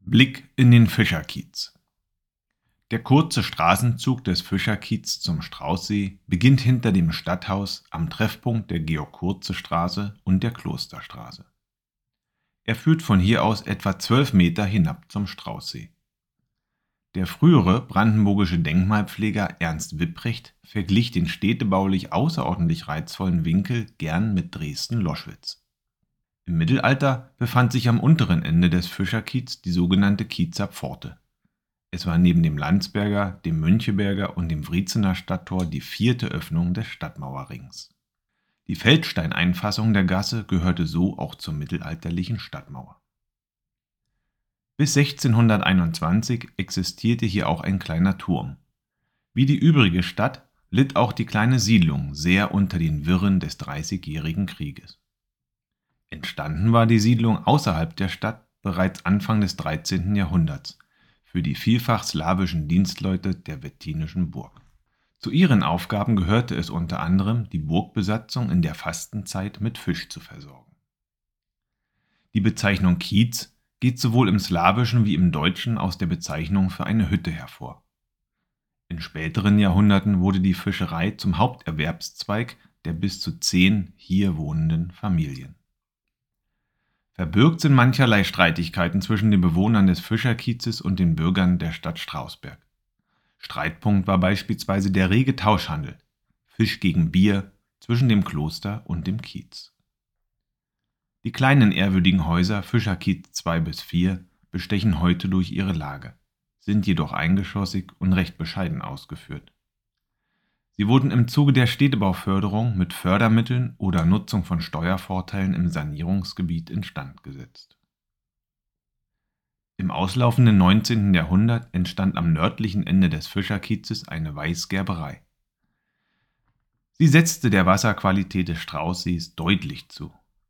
Blick in den Fischerkiez. Der kurze Straßenzug des Fischerkiez zum Straußsee beginnt hinter dem Stadthaus am Treffpunkt der Georg-Kurze-Straße und der Klosterstraße. Er führt von hier aus etwa 12 Meter hinab zum Straußsee. Der frühere brandenburgische Denkmalpfleger Ernst Wipprecht verglich den städtebaulich außerordentlich reizvollen Winkel gern mit Dresden-Loschwitz. Im Mittelalter befand sich am unteren Ende des Fischerkiez die sogenannte Kiezer Pforte. Es war neben dem Landsberger, dem Müncheberger und dem Wriezener Stadttor die 4. Öffnung des Stadtmauerrings. Die Feldsteineinfassung der Gasse gehörte so auch zur mittelalterlichen Stadtmauer. Bis 1621 existierte hier auch ein kleiner Turm. Wie die übrige Stadt litt auch die kleine Siedlung sehr unter den Wirren des Dreißigjährigen Krieges. Entstanden war die Siedlung außerhalb der Stadt bereits Anfang des 13. Jahrhunderts für die vielfach slawischen Dienstleute der Wettinischen Burg. Zu ihren Aufgaben gehörte es unter anderem, die Burgbesatzung in der Fastenzeit mit Fisch zu versorgen. Die Bezeichnung Kiez geht sowohl im Slawischen wie im Deutschen aus der Bezeichnung für eine Hütte hervor. In späteren Jahrhunderten wurde die Fischerei zum Haupterwerbszweig der bis zu 10 hier wohnenden Familien. Verbürgt sind mancherlei Streitigkeiten zwischen den Bewohnern des Fischerkiezes und den Bürgern der Stadt Strausberg. Streitpunkt war beispielsweise der rege Tauschhandel, Fisch gegen Bier, zwischen dem Kloster und dem Kiez. Die kleinen ehrwürdigen Häuser Fischerkiez 2 bis 4 bestechen heute durch ihre Lage, sind jedoch eingeschossig und recht bescheiden ausgeführt. Sie wurden im Zuge der Städtebauförderung mit Fördermitteln oder Nutzung von Steuervorteilen im Sanierungsgebiet instand gesetzt. Im auslaufenden 19. Jahrhundert entstand am nördlichen Ende des Fischerkiezes eine Weißgerberei. Sie setzte der Wasserqualität des Straußsees deutlich zu.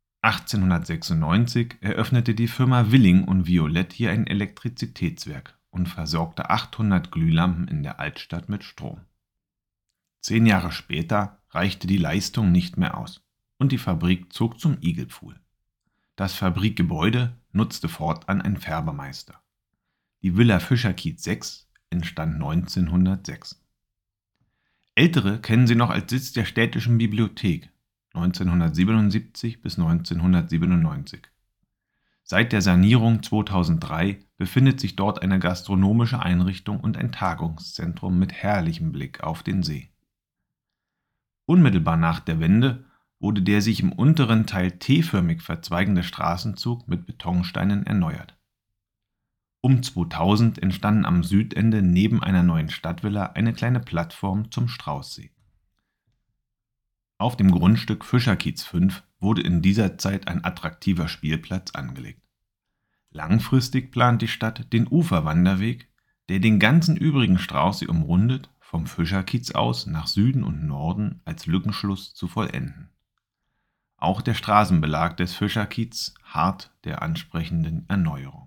1896 eröffnete die Firma Willing und Violett hier ein Elektrizitätswerk und versorgte 800 Glühlampen in der Altstadt mit Strom. 10 Jahre später reichte die Leistung nicht mehr aus und die Fabrik zog zum Igelpfuhl. Das Fabrikgebäude nutzte fortan ein Färbermeister. Die Villa Fischerkiez 6 entstand 1906. Ältere kennen sie noch als Sitz der städtischen Bibliothek 1977 bis 1997. Seit der Sanierung 2003 befindet sich dort eine gastronomische Einrichtung und ein Tagungszentrum mit herrlichem Blick auf den See. Unmittelbar nach der Wende wurde der sich im unteren Teil T-förmig verzweigende Straßenzug mit Betonsteinen erneuert. Um 2000 entstanden am Südende neben einer neuen Stadtvilla eine kleine Plattform zum Straußsee. Auf dem Grundstück Fischerkiez 5 wurde in dieser Zeit ein attraktiver Spielplatz angelegt. Langfristig plant die Stadt den Uferwanderweg, der den ganzen übrigen Straußsee umrundet, vom Fischerkiez aus nach Süden und Norden als Lückenschluss zu vollenden. Auch der Straßenbelag des Fischerkiez harrt der ansprechenden Erneuerung.